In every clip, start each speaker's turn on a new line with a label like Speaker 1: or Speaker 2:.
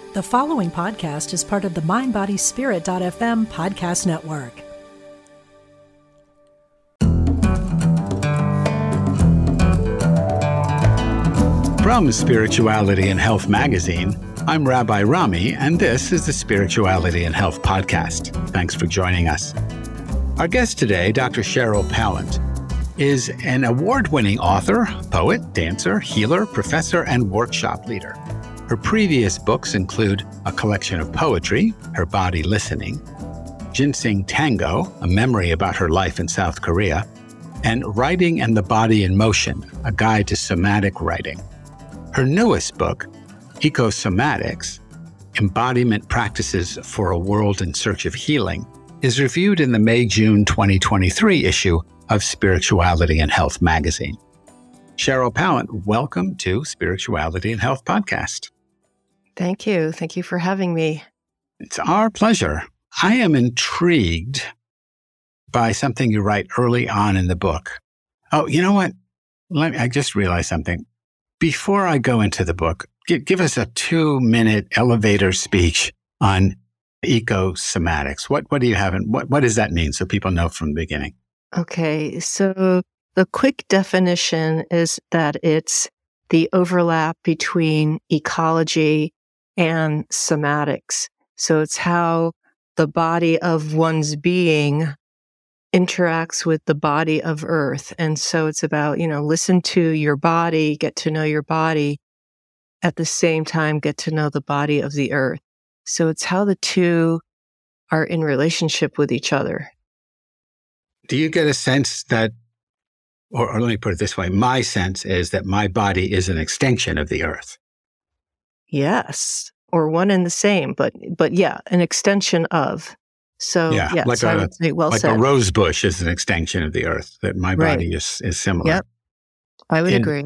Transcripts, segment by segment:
Speaker 1: The following podcast is part of the MindBodySpirit.fm podcast network.
Speaker 2: From Spirituality and Health magazine, I'm Rabbi Rami, and this is the Spirituality and Health podcast. Thanks for joining us. Our guest today, Dr. Cheryl Pallant, is an award-winning author, poet, dancer, healer, professor, and workshop leader. Her previous books include a collection of poetry, Her Body Listening, Ginseng Tango, a memory about her life in South Korea, and Writing and the Body in Motion, a guide to somatic writing. Her newest book, Ecosomatics, Embodiment Practices for a World in Search of Healing, is reviewed in the May-June 2023 issue of Spirituality and Health magazine. Cheryl Pallant, welcome to Spirituality and Health podcast.
Speaker 3: Thank you. Thank you for having me.
Speaker 2: It's our pleasure. I am intrigued by something you write early on in the book. Oh, you know what? I just realized something. Before I go into the book, give us a 2-minute elevator speech on ecosomatics. What do you have and what does that mean so people know from the beginning?
Speaker 3: Okay, so the quick definition is that it's the overlap between ecology and somatics. So it's how the body of one's being interacts with the body of Earth. And so it's about, listen to your body, get to know your body, at the same time, get to know the body of the Earth. So it's how the two are in relationship with each other.
Speaker 2: Do you get a sense that, or let me put it this way, my sense is that my body is an extension of the Earth?
Speaker 3: Yes, or one and the same, but yeah, an extension of. So yeah, I would say well said.
Speaker 2: Like a rose bush is an extension of the Earth, that my body is similar.
Speaker 3: Yep, I would agree.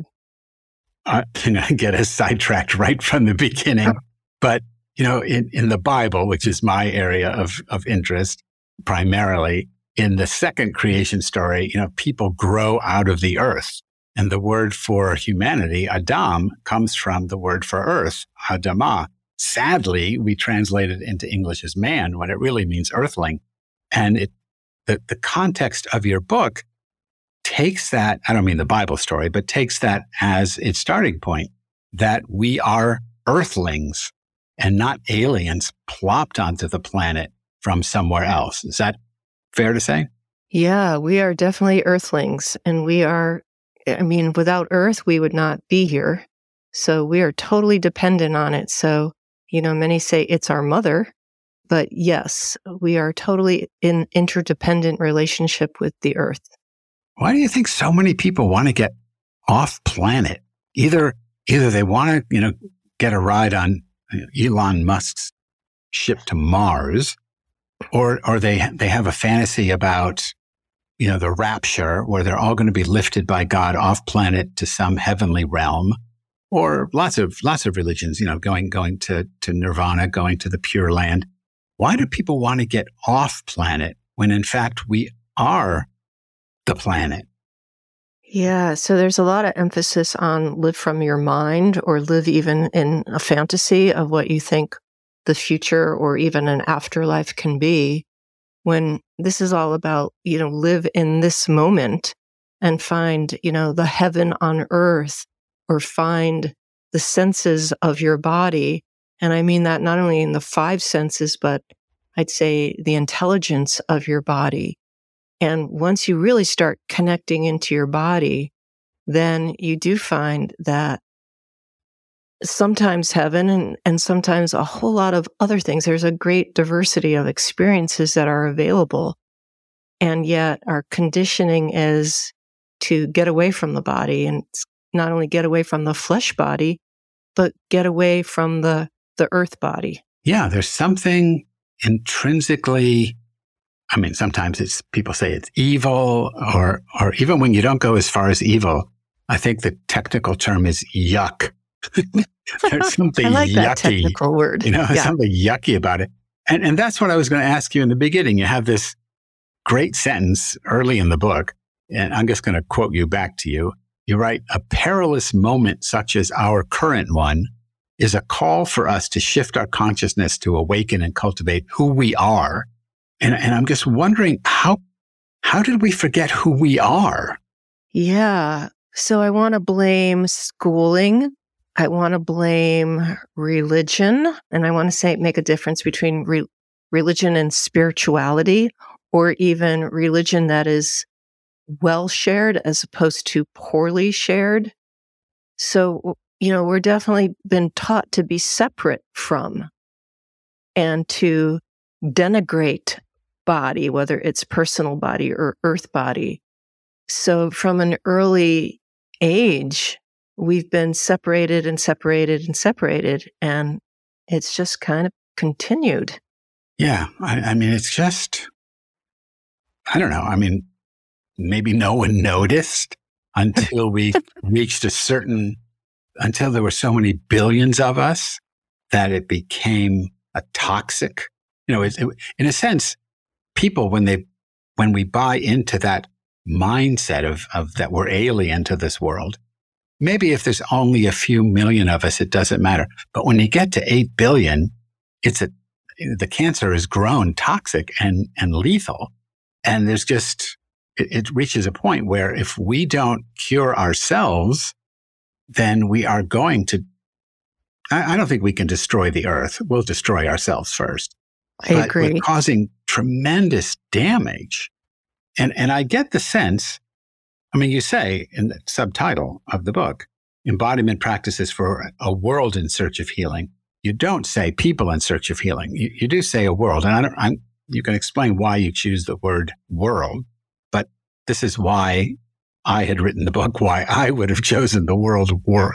Speaker 2: I get us sidetracked right from the beginning. But, in the Bible, which is my area of interest, primarily, in the second creation story, people grow out of the earth. And the word for humanity, Adam, comes from the word for earth, Adamah. Sadly, we translate it into English as man when it really means earthling. And the context of your book takes that, I don't mean the Bible story, but takes that as its starting point, that we are earthlings and not aliens plopped onto the planet from somewhere else. Is that fair to say?
Speaker 3: Yeah, we are definitely earthlings. And without Earth, we would not be here. So we are totally dependent on it. So, many say it's our mother, but yes, we are totally in interdependent relationship with the Earth.
Speaker 2: Why do you think so many people want to get off planet? Either they want to, get a ride on Elon Musk's ship to Mars, or they have a fantasy about, the rapture, where they're all going to be lifted by God off planet to some heavenly realm, or lots of religions, going to nirvana, going to the Pure Land. Why do people want to get off planet when in fact we are the planet?
Speaker 3: Yeah, so there's a lot of emphasis on live from your mind, or live even in a fantasy of what you think the future or even an afterlife can be, when this is all about, live in this moment and find, the heaven on earth, or find the senses of your body. And I mean that not only in the 5 senses, but I'd say the intelligence of your body. And once you really start connecting into your body, then you do find that sometimes heaven and sometimes a whole lot of other things. There's a great diversity of experiences that are available. And yet our conditioning is to get away from the body, and not only get away from the flesh body, but get away from the earth body.
Speaker 2: Yeah, there's something intrinsically, sometimes people say it's evil, or even when you don't go as far as evil, I think the technical term is yuck. There's something
Speaker 3: I like
Speaker 2: yucky,
Speaker 3: that technical word.
Speaker 2: Something yucky about it. And that's what I was going to ask you in the beginning. You have this great sentence early in the book, and I'm just going to quote you back to you. You write, "A perilous moment such as our current one is a call for us to shift our consciousness to awaken and cultivate who we are. And I'm just wondering, how did we forget who we are?
Speaker 3: Yeah. So I want to blame schooling. I want to blame religion. And I want to say make a difference between religion and spirituality, or even religion that is well shared as opposed to poorly shared. So, we're definitely been taught to be separate from and to denigrate body, whether it's personal body or earth body. So from an early age, we've been separated and separated and separated, and it's just kind of continued.
Speaker 2: Yeah. I mean, it's just, I don't know. I mean, maybe no one noticed until we reached until there were so many billions of us that it became a toxic, in a sense, people, when we buy into that mindset of that we're alien to this world, maybe if there's only a few million of us, it doesn't matter. But when you get to 8 billion, the cancer has grown toxic and lethal. And there's just, it reaches a point where if we don't cure ourselves, then we are going to, I don't think we can destroy the earth. We'll destroy ourselves first.
Speaker 3: I agree.
Speaker 2: We're causing tremendous damage. And I get the sense, I mean, you say in the subtitle of the book, embodiment practices for a world in search of healing. You don't say people in search of healing. You do say a world. And you can explain why you choose the word world, but this is why I had written the book, why I would have chosen the word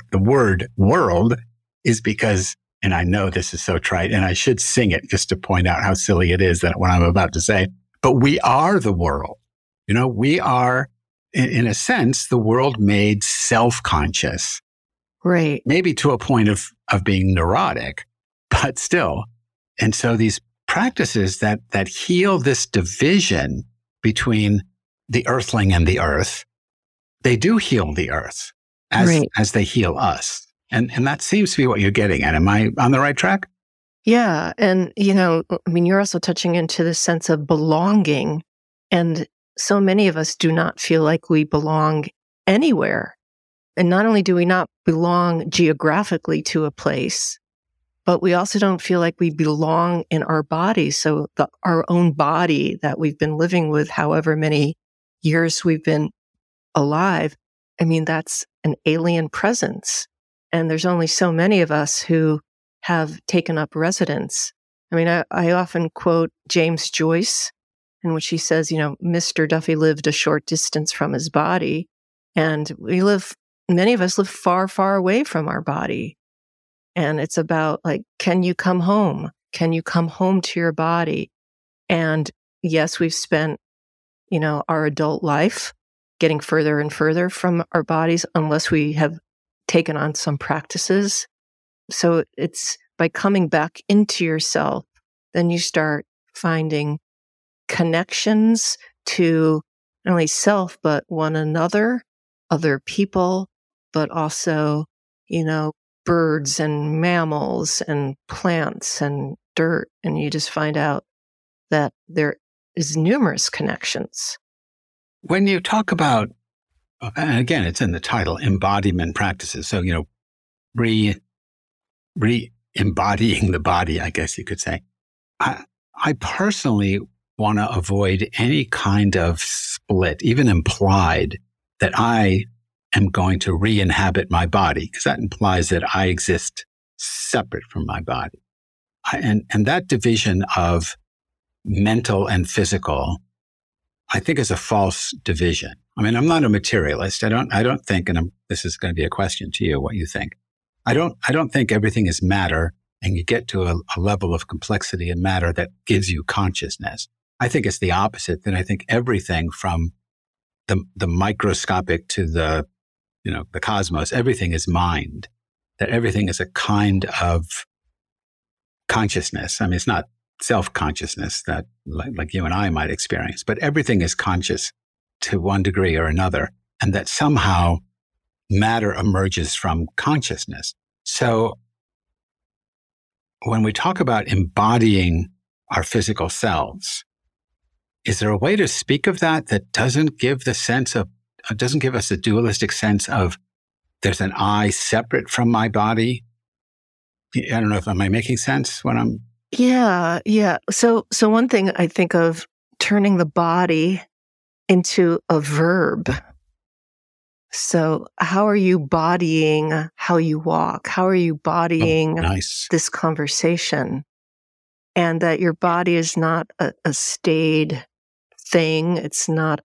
Speaker 2: world is because, and I know this is so trite, and I should sing it just to point out how silly it is that what I'm about to say, but we are the world. We are, in a sense, the world made self-conscious.
Speaker 3: Right.
Speaker 2: Maybe to a point of being neurotic, but still. And so these practices that heal this division between the earthling and the earth, they do heal the earth as they heal us. And that seems to be what you're getting at. Am I on the right track?
Speaker 3: Yeah. And, you're also touching into the sense of belonging. And so many of us do not feel like we belong anywhere. And not only do we not belong geographically to a place, but we also don't feel like we belong in our bodies. So our own body that we've been living with however many years we've been alive, that's an alien presence. And there's only so many of us who have taken up residence. I often quote James Joyce, in which he says, Mr. Duffy lived a short distance from his body. And many of us live far, far away from our body. And it's about can you come home? Can you come home to your body? And yes, we've spent, our adult life getting further and further from our bodies unless we have taken on some practices. So it's by coming back into yourself, then you start finding connections to not only self, but one another, other people, but also, birds and mammals and plants and dirt. And you just find out that there is numerous connections.
Speaker 2: When you talk about, and again, it's in the title, embodiment practices. So, re-embodying the body, I guess you could say. I personally want to avoid any kind of split, even implied, that I am going to re-inhabit my body, because that implies that I exist separate from my body. And that division of mental and physical, I think, is a false division. I'm not a materialist. I don't think, and this is going to be a question to you, what you think. I don't think everything is matter and you get to a level of complexity in matter that gives you consciousness. I think it's the opposite. That I think everything from the microscopic to the cosmos, everything is mind. That everything is a kind of consciousness. It's not self-consciousness that like you and I might experience, but everything is conscious to one degree or another, and that somehow matter emerges from consciousness. So when we talk about embodying our physical selves, is there a way to speak of that doesn't give doesn't give us a dualistic sense of there's an I separate from my body? I don't know am I making sense when I'm...
Speaker 3: Yeah. So one thing I think of turning the body into a verb. So how are you bodying how you walk? How are you bodying this conversation? And that your body is not a staid thing. It's not,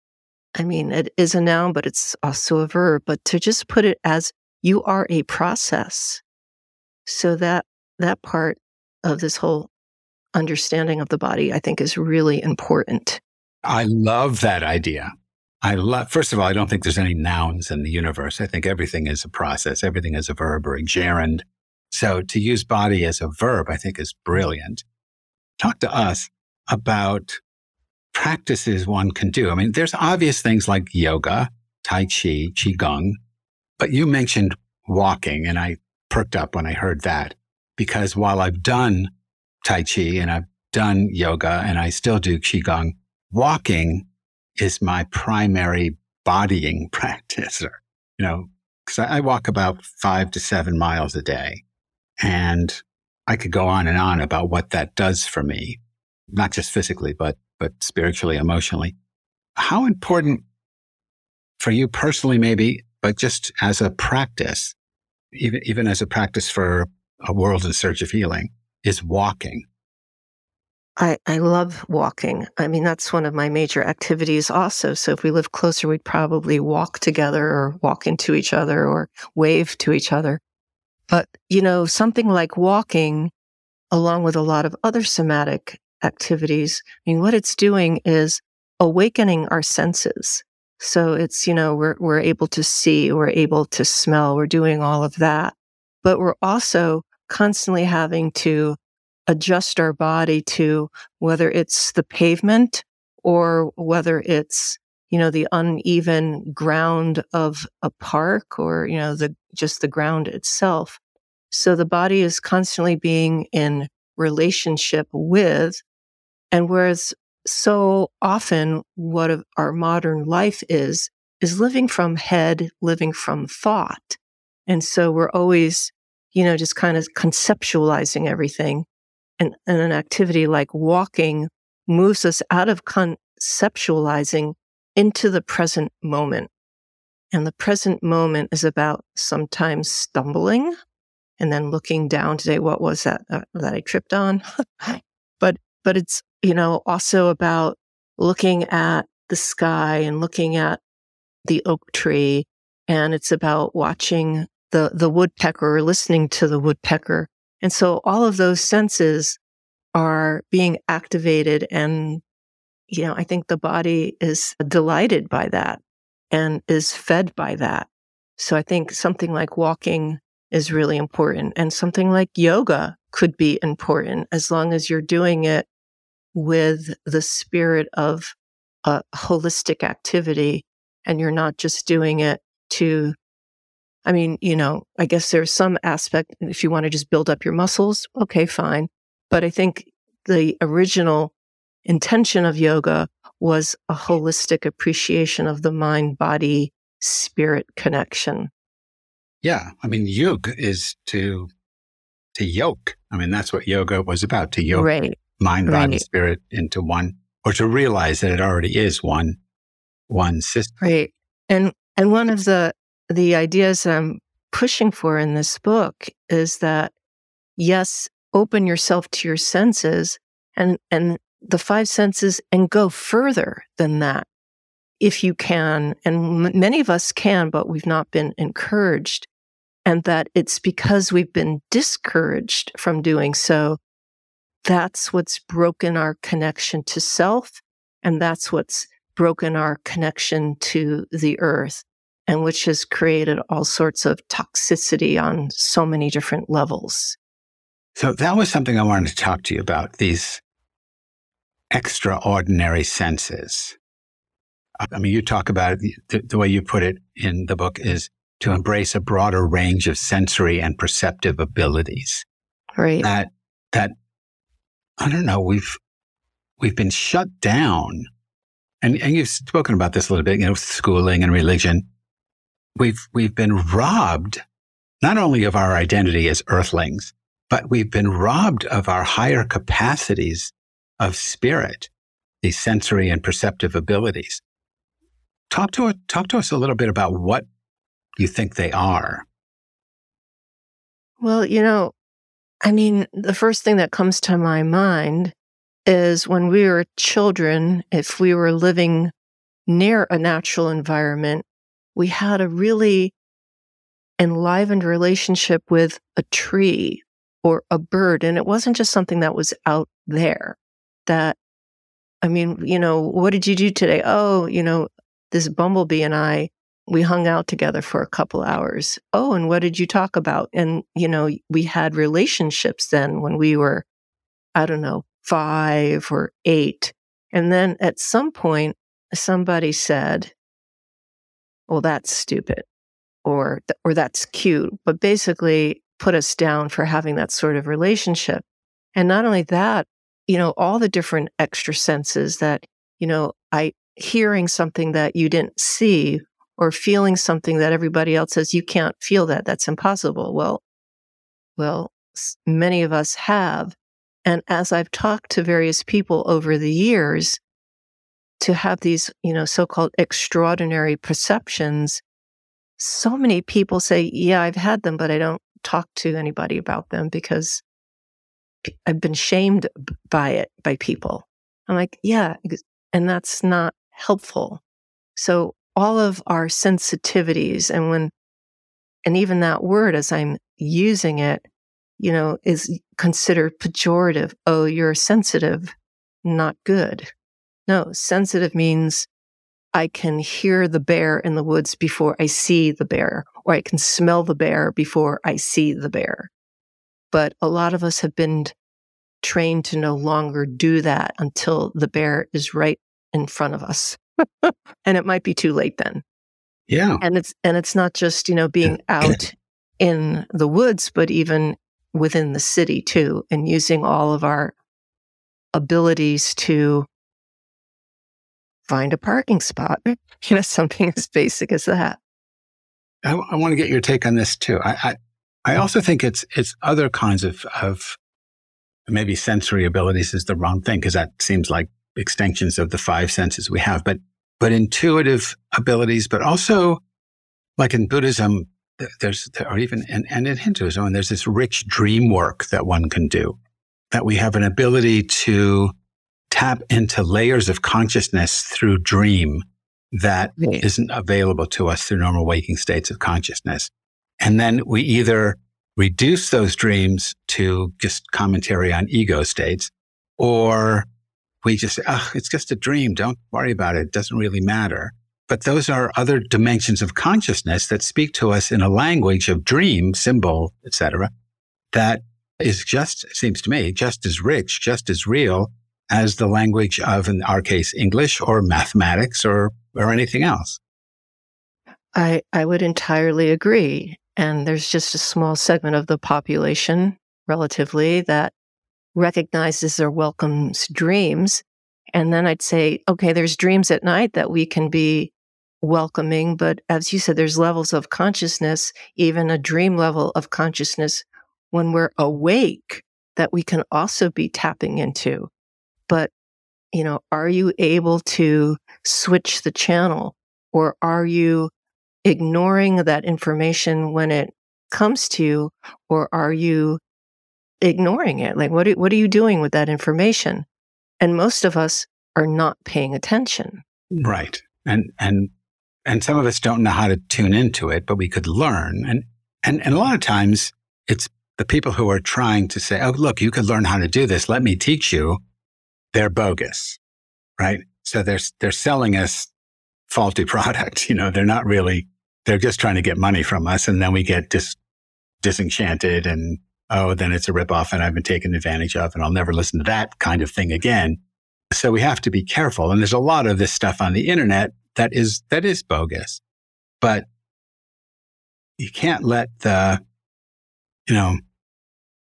Speaker 3: it is a noun, but it's also a verb. But to just put it as you are a process. So that part of this whole understanding of the body, I think, is really important.
Speaker 2: I love that idea. First of all, I don't think there's any nouns in the universe. I think everything is a process. Everything is a verb or a gerund. So to use body as a verb, I think is brilliant. Talk to us about practices one can do. There's obvious things like yoga, Tai Chi, Qigong, but you mentioned walking, and I perked up when I heard that, because while I've done Tai Chi and I've done yoga and I still do Qigong, walking is my primary bodying practice, because I walk about 5 to 7 miles a day. And I could go on and on about what that does for me, not just physically, but spiritually, emotionally. How important for you personally, maybe, but just as a practice, even as a practice for a world in search of healing, is walking?
Speaker 3: I love walking. That's one of my major activities also. So if we live closer, we'd probably walk together or walk into each other or wave to each other. But, something like walking, along with a lot of other somatic activities, what it's doing is awakening our senses. So it's, we're able to see, we're able to smell, we're doing all of that. But we're also constantly having to adjust our body to whether it's the pavement or whether it's, the uneven ground of a park or, just the ground itself. So the body is constantly being in relationship with, and whereas so often what our modern life is living from head, living from thought. And so we're always, just kind of conceptualizing everything. And an activity like walking moves us out of conceptualizing into the present moment. And the present moment is about sometimes stumbling and then looking down to say, what was that that I tripped on? But it's, also about looking at the sky and looking at the oak tree. And it's about watching the woodpecker or listening to the woodpecker. And so all of those senses are being activated. And, I think the body is delighted by that and is fed by that. So I think something like walking is really important. And something like yoga could be important as long as you're doing it with the spirit of a holistic activity and you're not just doing it to, I guess there's some aspect, if you want to just build up your muscles, okay, fine. But I think the original intention of yoga was a holistic appreciation of the mind-body spirit connection.
Speaker 2: Yeah. Yoga is to yoke. That's what yoga was about, to yoke mind, body, spirit into one, or to realize that it already is one system.
Speaker 3: Right. And one of the ideas that I'm pushing for in this book is that, yes, open yourself to your senses and the 5 senses and go further than that if you can. And many of us can, but we've not been encouraged. And that it's because we've been discouraged from doing so. That's what's broken our connection to self. And that's what's broken our connection to the earth, and which has created all sorts of toxicity on so many different levels.
Speaker 2: So that was something I wanted to talk to you about, these extraordinary senses. You talk about it, the way you put it in the book is to embrace a broader range of sensory and perceptive abilities.
Speaker 3: Right.
Speaker 2: That I don't know, we've been shut down. And you've spoken about this a little bit, schooling and religion. We've been robbed not only of our identity as earthlings, but we've been robbed of our higher capacities of spirit, these sensory and perceptive abilities. Talk to us a little bit about what you think they are.
Speaker 3: Well, the first thing that comes to my mind is when we were children, if we were living near a natural environment, we had a really enlivened relationship with a tree or a bird. And it wasn't just something that was out there what did you do today? Oh, this bumblebee and I, we hung out together for a couple hours. Oh, and what did you talk about? And, we had relationships then when we were, 5 or 8. And then at some point, somebody said, well, that's stupid or that's cute, but basically put us down for having that sort of relationship. And not only that, all the different extra senses that, hearing something that you didn't see or feeling something that everybody else says, you can't feel that. That's impossible. Well, many of us have. And as I've talked to various people over the years, to have these, so-called extraordinary perceptions, so many people say, yeah, I've had them, but I don't talk to anybody about them because I've been shamed by people. I'm like, yeah, and that's not helpful. So all of our sensitivities and even that word as I'm using it, is considered pejorative. Oh, you're sensitive, not good. No, sensitive means I can hear the bear in the woods before I see the bear, or I can smell the bear before I see the bear. But a lot of us have been trained to no longer do that until the bear is right in front of us. And it might be too late then.
Speaker 2: Yeah.
Speaker 3: And it's not just, being out in the woods, but even within the city too, and using all of our abilities to find a parking spot, something as basic as that.
Speaker 2: I want to get your take on this too. I also think it's other kinds of maybe sensory abilities is the wrong thing, because that seems like extensions of the 5 senses we have, but intuitive abilities, but also like in Buddhism, or even and in Hinduism, and there's this rich dream work that one can do, that we have an ability to tap into layers of consciousness through dream that isn't available to us through normal waking states of consciousness. And then we either reduce those dreams to just commentary on ego states, or we just say, it's just a dream. Don't worry about it. It doesn't really matter. But those are other dimensions of consciousness that speak to us in a language of dream, symbol, etc., that is just, it seems to me, just as rich, just as real as the language of, in our case, English or mathematics or anything else.
Speaker 3: I would entirely agree. And there's just a small segment of the population, relatively, that recognizes or welcomes dreams. And then I'd say, okay, there's dreams at night that we can be welcoming. But as you said, there's levels of consciousness, even a dream level of consciousness when we're awake that we can also be tapping into. But, are you able to switch the channel, or are you ignoring that information when it comes to you, or are you ignoring it? Like, what are you doing with that information? And most of us are not paying attention.
Speaker 2: Right. And some of us don't know how to tune into it, but we could learn. And a lot of times it's the people who are trying to say, oh, look, you could learn how to do this. Let me teach you. They're bogus, right? So they're selling us faulty product. They're not really, they're just trying to get money from us. And then we get disenchanted and, then it's a ripoff and I've been taken advantage of and I'll never listen to that kind of thing again. So we have to be careful. And there's a lot of this stuff on the internet that is bogus, but you can't let the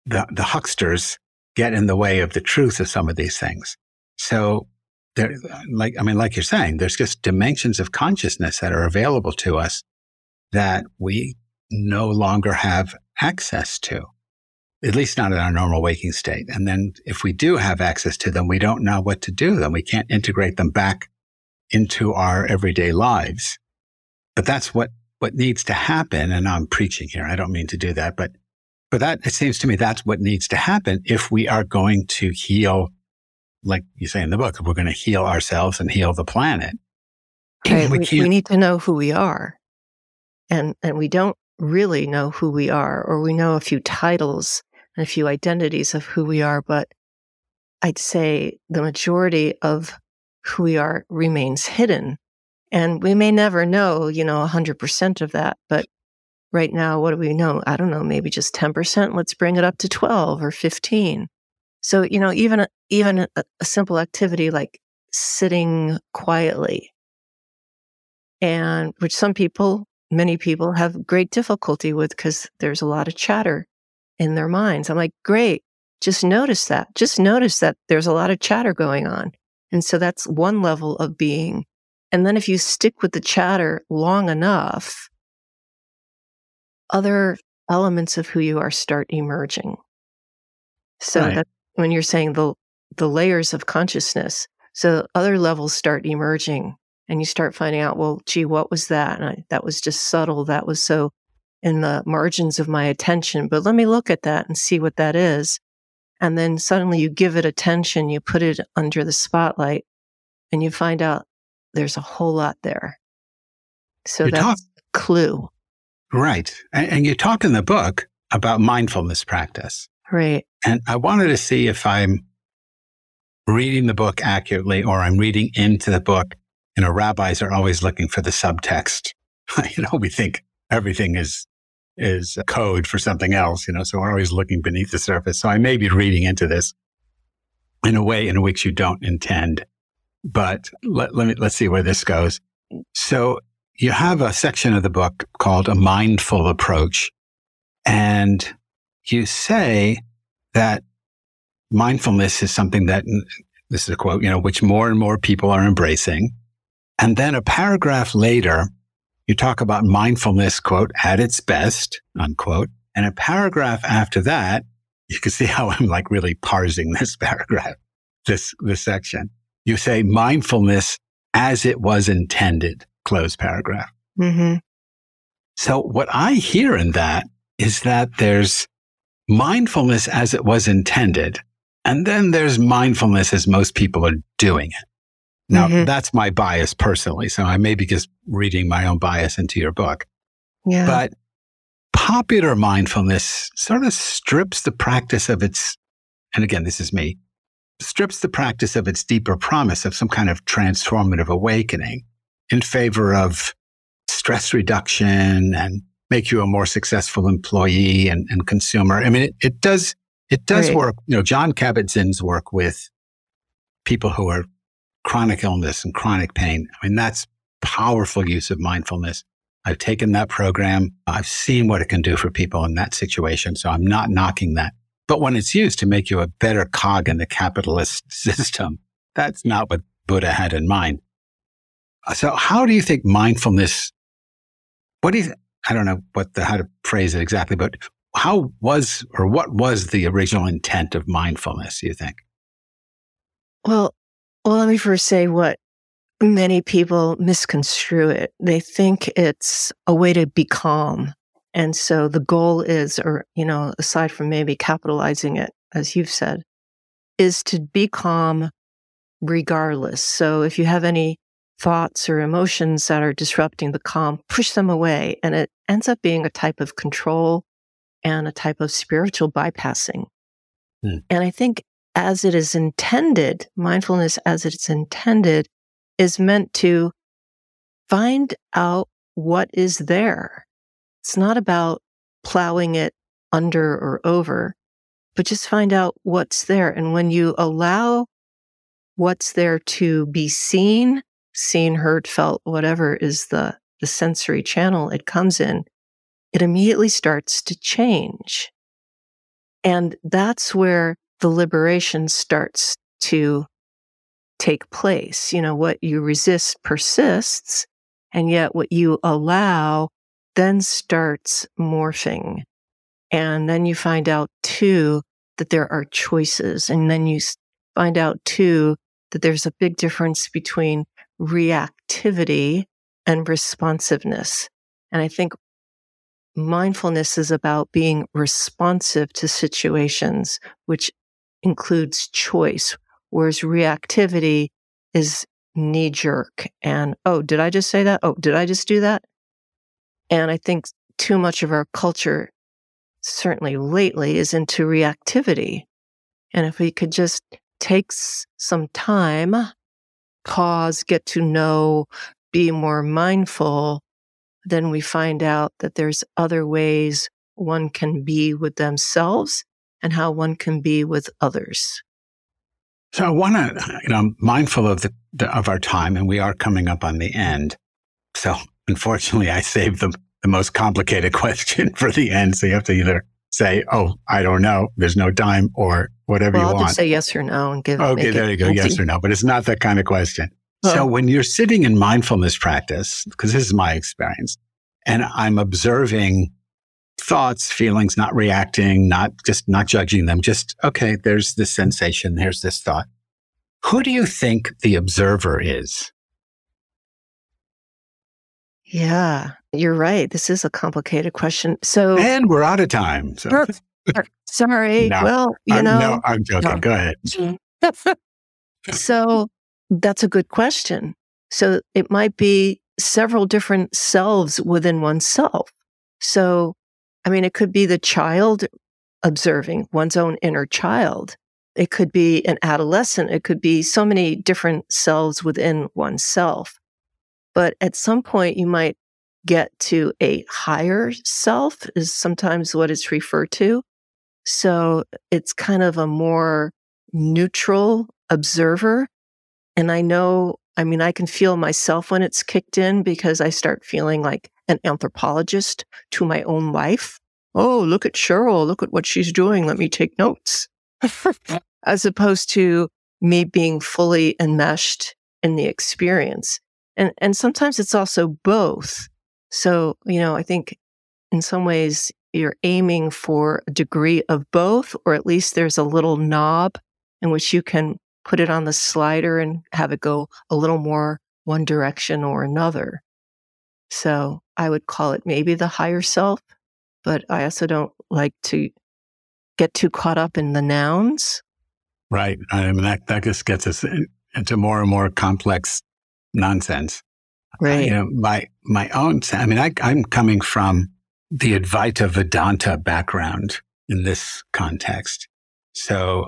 Speaker 2: the hucksters get in the way of the truth of some of these things. So like you're saying, there's just dimensions of consciousness that are available to us that we no longer have access to, at least not in our normal waking state. And then if we do have access to them, we don't know what to do with them. We can't integrate them back into our everyday lives. But that's what needs to happen. And I'm preaching here. I don't mean to do that, but that, it seems to me, that's what needs to happen if we are going to heal, like you say in the book, if we're going to heal ourselves and heal the planet.
Speaker 3: Right. We need to know who we are. And we don't really know who we are, or we know a few titles and a few identities of who we are, but I'd say the majority of who we are remains hidden. And we may never know, 100% of that, but right now, what do we know? I don't know, maybe just 10%. Let's bring it up to 12 or 15. So, even a simple activity like sitting quietly, and which many people have great difficulty with because there's a lot of chatter in their minds. I'm like, great, just notice that. Just notice that there's a lot of chatter going on. And so that's one level of being. And then if you stick with the chatter long enough, other elements of who you are start emerging. So
Speaker 2: Right.
Speaker 3: That's when you're saying the layers of consciousness. So other levels start emerging, and you start finding out, well, gee, what was that? And that was just subtle. That was so in the margins of my attention. But let me look at that and see what that is. And then suddenly you give it attention, you put it under the spotlight, and you find out there's a whole lot there. So that's a clue.
Speaker 2: Right. And you talk in the book about mindfulness practice.
Speaker 3: Right.
Speaker 2: And I wanted to see if I'm reading the book accurately or I'm reading into the book. Rabbis are always looking for the subtext. We think everything is code for something else, so we're always looking beneath the surface. So I may be reading into this in a way in which you don't intend, but let's see where this goes. So you have a section of the book called A Mindful Approach, and you say that mindfulness is something that, this is a quote, which more and more people are embracing. And then a paragraph later, you talk about mindfulness, quote, at its best, unquote. And a paragraph after that, you can see how I'm like really parsing this paragraph, this section. You say mindfulness as it was intended, close paragraph.
Speaker 3: Mm-hmm.
Speaker 2: So what I hear in that is that there's mindfulness as it was intended, and then there's mindfulness as most people are doing it. Now, That's my bias personally, so I may be just reading my own bias into your book.
Speaker 3: Yeah.
Speaker 2: But popular mindfulness sort of strips the practice of its, and again, this is me, strips the practice of its deeper promise of some kind of transformative awakening in favor of stress reduction and make you a more successful employee and consumer. I mean, it does
Speaker 3: Right.
Speaker 2: work. John Kabat-Zinn's work with people who are chronic illness and chronic pain. I mean, that's powerful use of mindfulness. I've taken that program. I've seen what it can do for people in that situation. So I'm not knocking that. But when it's used to make you a better cog in the capitalist system, that's not what Buddha had in mind. So how do you think mindfulness, I don't know how to phrase it exactly, but what was the original intent of mindfulness, you think?
Speaker 3: Well, let me first say what many people misconstrue it. They think it's a way to be calm. And so the goal is, aside from maybe capitalizing it, as you've said, is to be calm regardless. So if you have any thoughts or emotions that are disrupting the calm, push them away. And it ends up being a type of control and a type of spiritual bypassing. And I think as it is intended, mindfulness as it's intended is meant to find out what is there. It's not about plowing it under or over, but just find out what's there. And when you allow what's there to be seen, heard, felt, whatever is the sensory channel it comes in, it immediately starts to change. And that's where the liberation starts to take place. What you resist persists, and yet what you allow then starts morphing. And then you find out, too, that there are choices. And then you find out, too, that there's a big difference between reactivity and responsiveness. And I think mindfulness is about being responsive to situations, which includes choice, whereas reactivity is knee-jerk. And, oh, did I just say that? Oh, did I just do that? And I think too much of our culture, certainly lately, is into reactivity. And if we could just take some time, pause, get to know, be more mindful, then we find out that there's other ways one can be with themselves and how one can be with others.
Speaker 2: So I want to, mindful of of our time, and we are coming up on the end. So unfortunately, I saved the most complicated question for the end. So you have to either say, "Oh, I don't know. There's no time," or whatever you want.
Speaker 3: I'll just say yes or no and give.
Speaker 2: Okay, there you go. Yes or no, but it's not that kind of question. So when you're sitting in mindfulness practice, because this is my experience, and I'm observing thoughts, feelings, not reacting, not judging them, just, okay, there's this sensation, here's this thought. Who do you think the observer is?
Speaker 3: Yeah, you're right. This is a complicated question. So,
Speaker 2: and we're out of time. So.
Speaker 3: Sorry.
Speaker 2: No,
Speaker 3: well,
Speaker 2: no, I'm joking. No. Go ahead.
Speaker 3: So that's a good question. So it might be several different selves within oneself. So, it could be the child observing one's own inner child. It could be an adolescent. It could be so many different selves within oneself. But at some point, you might get to a higher self, is sometimes what it's referred to. So it's kind of a more neutral observer. And I can feel myself when it's kicked in, because I start feeling like an anthropologist to my own life. Oh, look at Cheryl. Look at what she's doing. Let me take notes. As opposed to me being fully enmeshed in the experience. And sometimes it's also both. So, I think in some ways you're aiming for a degree of both, or at least there's a little knob in which you can put it on the slider and have it go a little more one direction or another. So I would call it maybe the higher self, but I also don't like to get too caught up in the nouns.
Speaker 2: Right. That just gets us into more and more complex nonsense.
Speaker 3: Right.
Speaker 2: My own, I'm coming from the Advaita Vedanta background in this context. So,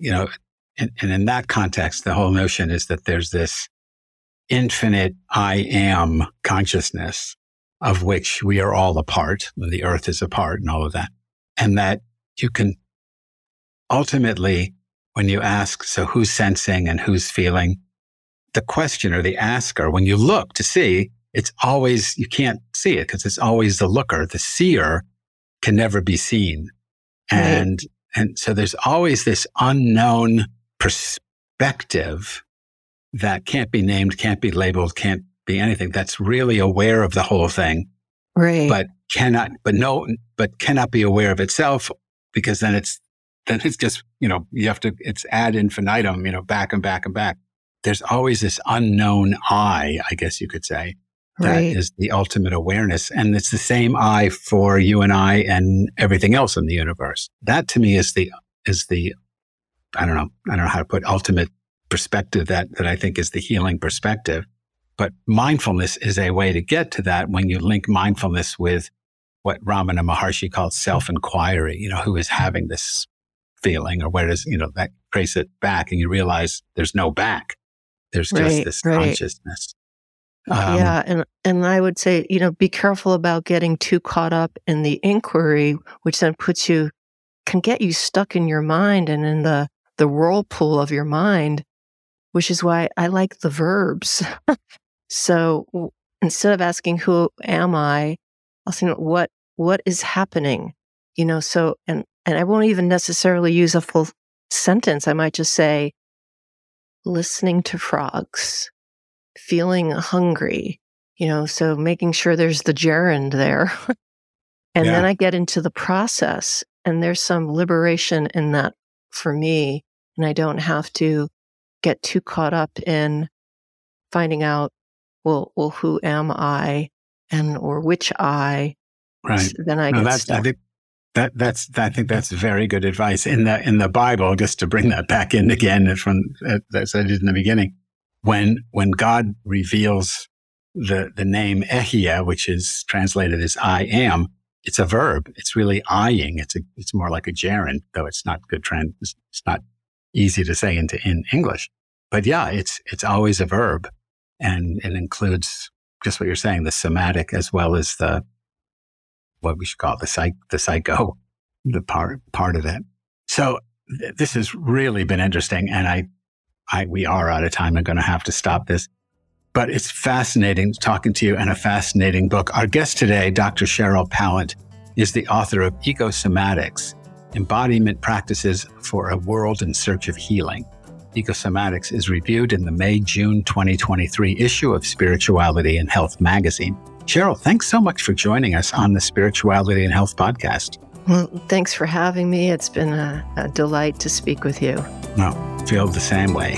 Speaker 2: and in that context, the whole notion is that there's this infinite I am consciousness of which we are all a part, the earth is a part and all of that. And that you can ultimately, when you ask, so who's sensing and who's feeling, the questioner, the asker, when you look to see, it's always, you can't see it because it's always the looker. The seer can never be seen. And so there's always this unknown perspective that can't be named, can't be labeled, can't be anything, that's really aware of the whole thing.
Speaker 3: Right.
Speaker 2: But cannot be aware of itself, because then it's just, it's ad infinitum, back and back and back. There's always this unknown I guess you could say, that is the ultimate awareness. And it's the same I for you and I and everything else in the universe. That to me is the, I don't know how to put ultimate perspective that I think is the healing perspective. But mindfulness is a way to get to that when you link mindfulness with what Ramana Maharshi called self-inquiry, who is having this feeling, or where does, that trace it back, and you realize there's no back. There's just this consciousness.
Speaker 3: And I would say, be careful about getting too caught up in the inquiry, which then can get you stuck in your mind and in the whirlpool of your mind, which is why I like the verbs. So instead of asking, who am I? I'll say, what is happening? So, and And I won't even necessarily use a full sentence. I might just say, listening to frogs, feeling hungry, so making sure there's the gerund there. And then I get into the process, and there's some liberation in that for me. And I don't have to get too caught up in finding out, well, who am I, or which I?
Speaker 2: Right.
Speaker 3: Then I get stuck.
Speaker 2: I think that's very good advice in the Bible. Just to bring that back in again, as I did in the beginning, when God reveals the name Ehiyah, which is translated as I am, it's a verb. It's really eyeing. It's more like a gerund, though it's not good it's not easy to say in English. But yeah, it's always a verb, and it includes just what you're saying, the somatic as well as what we should call the psycho, the part of it. So this has really been interesting, and we are out of time. I'm going to have to stop this. But it's fascinating talking to you, and a fascinating book. Our guest today, Dr. Cheryl Pallant, is the author of Ecosomatics, Embodiment Practices for a World in Search of Healing. Ecosomatics is reviewed in the May-June 2023 issue of Spirituality and Health magazine. Cheryl, thanks so much for joining us on the Spirituality and Health podcast.
Speaker 3: Well, thanks for having me. It's been a delight to speak with you.
Speaker 2: No, feel the same way.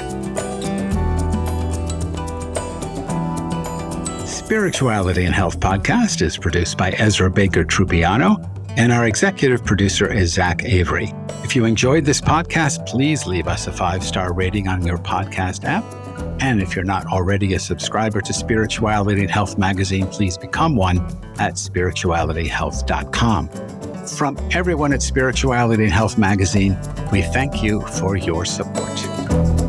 Speaker 2: Spirituality and Health podcast is produced by Ezra Baker Trupiano, and our executive producer is Zach Avery. If you enjoyed this podcast, please leave us a 5-star rating on your podcast app. And if you're not already a subscriber to Spirituality and Health magazine, please become one at spiritualityhealth.com. From everyone at Spirituality and Health magazine, we thank you for your support.